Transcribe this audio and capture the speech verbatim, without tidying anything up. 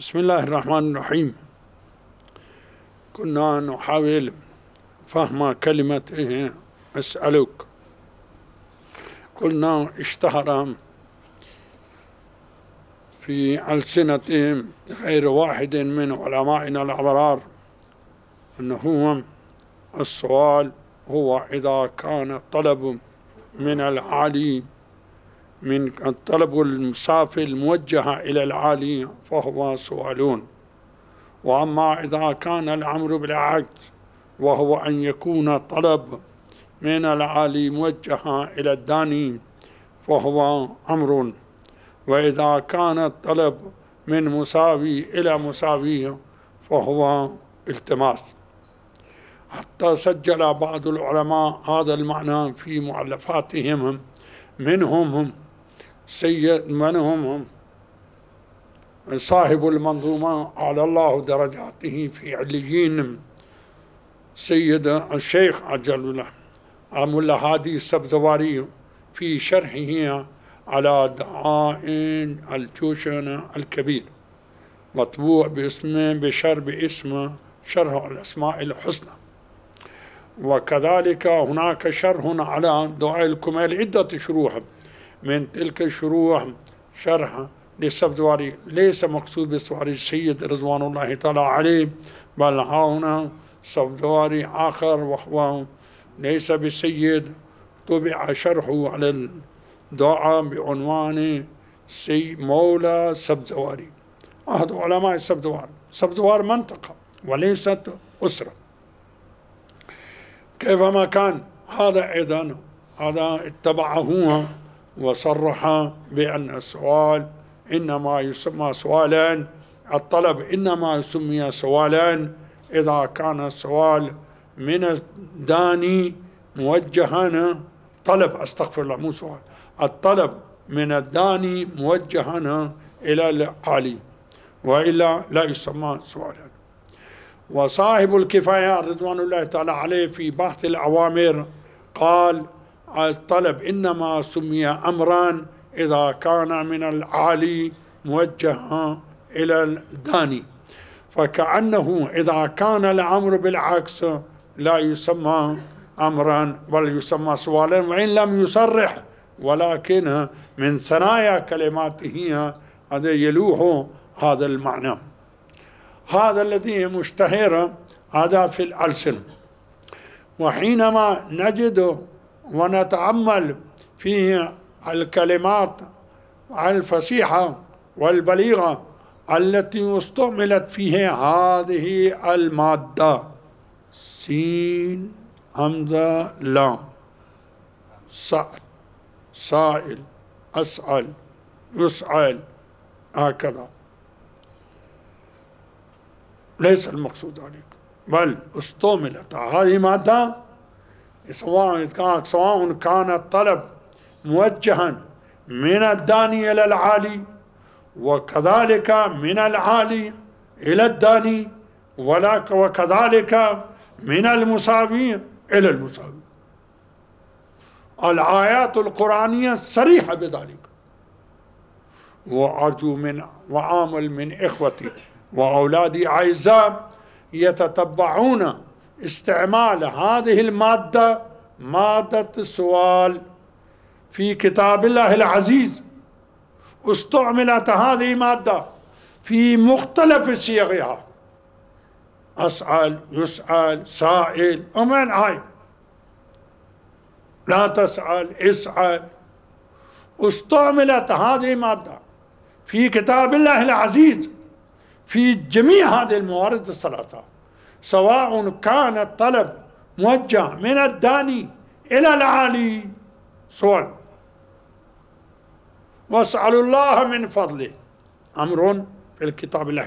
بسم الله الرحمن الرحيم. كنا نحاول فهم كلمة إيه أسألك. قلنا اشتهر في ألسنة غير واحد من علمائنا الأبرار أنه السؤال هو إذا كان الطلب من العالي من الطلب المسافر الموجه إلى العالي فهو سؤالون، وأما إذا كان الأمر بالعكس وهو أن يكون الطلب من العالي موجه إلى الداني فهو أمر، وإذا كان الطلب من مساوي إلى مساوي فهو التماس. حتى سجل بعض العلماء هذا المعنى في مؤلفاتهم، منهم سيد منهم صاحب المنظومة على الله درجاته في عليين سيد الشيخ عجل الله ملا هادي السبزواري في شرحه على دعائن الجوشن الكبير، مطبوع باسمه بشر باسم شرح الأسماء الحسنى. وكذلك هناك شرح على دعاء الكمال، عدة شروح، من تلك الشروح شرح للسبزواري ليس مقصود بالسبزواري السيد رضوان الله تعالى عليه، بل هنا سبزواري آخر وهو ليس بالسيد، طبع شرحه على الدعاء بعنوان سي مولى سبزواري. أحد علماء السبزوار، سبزوار منطقة وليست أسرة. كيفما كان هذا أيضا هذا اتبعه وصرح بأن السؤال إنما يسمى سؤالا، الطلب إنما يسمى سؤالا إذا كان السؤال من الداني موجها طلب أستغفر الله مو سؤال الطلب من الداني موجها إلى العالي، وإلا لا يسمى سؤالا. وصاحب الكفاية رضوان الله تعالى عليه في بحث الأوامر قال الطلب إنما سمي أمرا إذا كان من العالي موجها إلى الداني، فكأنه إذا كان الأمر بالعكس لا يسمى أمرا بل يسمى سؤالا، وإن لم يصرح ولكن من ثنايا كلماته هذا يلوح هذا المعنى. هذا الذي مشتهر هذا في الألسن. وحينما نجد ونتأمل في الكلمات الفصيحة والبليغة التي استعملت فيها هذه المادة سين همزة لام، سأل سائل أسأل يسأل، هكذا ليس المقصود ذلك، بل استعملت هذه المادة سواء كان سواء كان الطلب موجها من الداني إلى العالي وكذلك من العالي إلى الداني وكذلك من المساوي إلى المساوي. الآيات القرآنية صريحة بذلك. وأرجو من وآمل من إخوتي وأولادي أعزاء يتتبعون استعمال هذه المادة، مادة السؤال، في كتاب الله العزيز استعملت هذه المادة في مختلف صيغها، أسأل يسأل سائل، ومن هاي لا تسأل اسأل. استعملت هذه المادة في كتاب الله العزيز في جميع هذه الموارد الثلاثة، سواء كان الطلب موجه من الداني إلى العالي سؤال. واسألوا الله من فضله أمر في الكتاب الله